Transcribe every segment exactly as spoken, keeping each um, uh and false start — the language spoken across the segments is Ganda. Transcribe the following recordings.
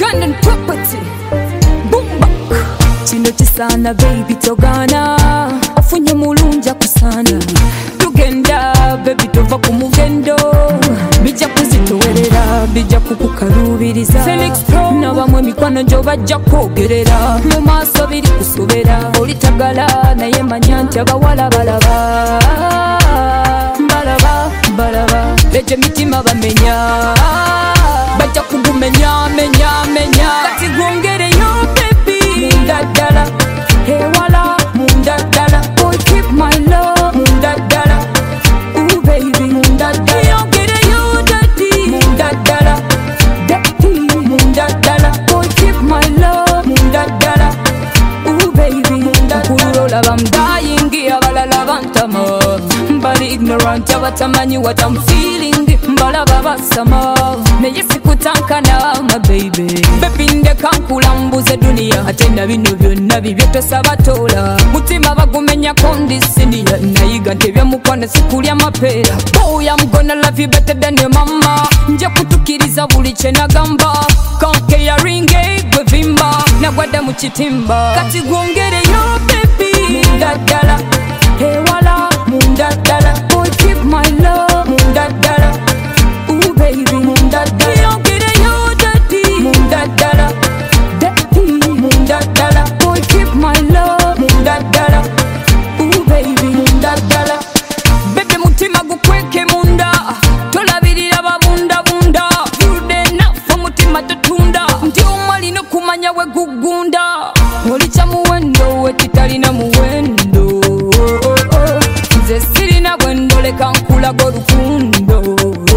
London property. Boomba. Chino chisana baby togana. Ofunye mulunja kusana. Tugenda baby tova kumugendo. Bija kuzitowerera, bija kukukalubiriza. Felix Pro nabamwe mikwano njo bajja kwogerera. Mu maaso biri kusobera. Olitagala naye manya nti abawala balaba. Balaba, balaba. Leje mitima bamenya. Bajja kugumenya, menya, menya. Kati gwongereyo baby. Mundadala, hewala, mundadala. Boy keep my love, mundadala. Ooh baby, mundadala. Yongereyo daddy, mundadala. Daddy, mundadala. Boy keep my love, mundadala. Ooh baby, mundadala. Kulola bamdayingi abalala bantama. Mbali ignorant abatamanyi what I'm feeling. Mbalaba basama naye sikutanka na my baby. Baby ndeka nkulambuze dunia atenda bino byonna bibye tosaba tola. Mutima bagumenya kondisinia nayiga ntebya mukwano sikulya mapeera. Boy I'm gonna love you better than your mama. Nje kutukiriza buli kye nagamba. Konke ya ringe gwe vimba nagwadda mu kitimba. Kati gwongereyo baby. Mundadala hewala mundadala. Boy keep my love mundadala. Ooh baby mundadala. Yongereyo daddy mundadala. Daddy mundadala. Boy keep my love mundadala. Ooh baby mundadala. Baby mutima gukweke munda. Tolabirira babunda bunda. Good enough mutima tutunda. Ndi omwali no kumanya we gugunda. Olicha muwendo we titalina muwendo. Nze sirina bwendo leka nkulaga olukundo.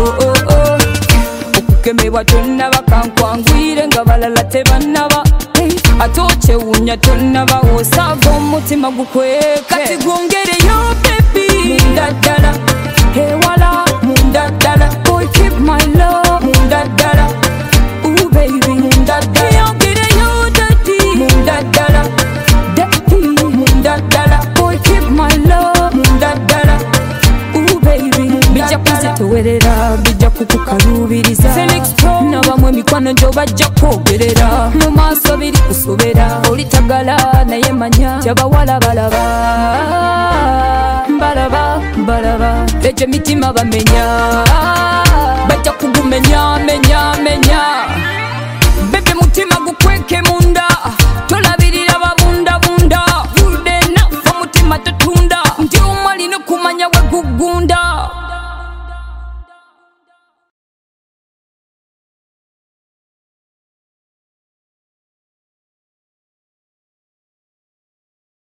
Okukemebwa tonnaba kankwangwire nga balala tebannaba. Ate okyewuunya tonnaba osaaga omutima gukweke. Kati gwongereyo baby. Mundadala hewala mundadala. Boy keep my love mundadala. Ooh baby mundadala. Yongereyo daddy mundadala. Daddy mundadala. Boy keep my love mundadala. Ooh baby bija kuzitowerera, bija kukukalubiriza. Felix Pro nabamwe mikwano njo bajja kwogerera. Mu maaso biri kusobera. Olitagala naye manya nti abawala balaba. Balaba, balaba. Leje mitima bamenya. Bajja kugumenya,